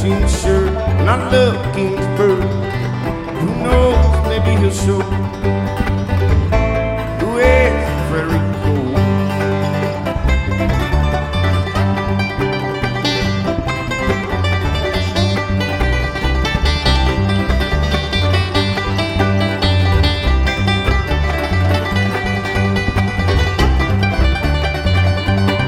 jean shirt, and I love Kingsburg. Who knows, maybe he'll show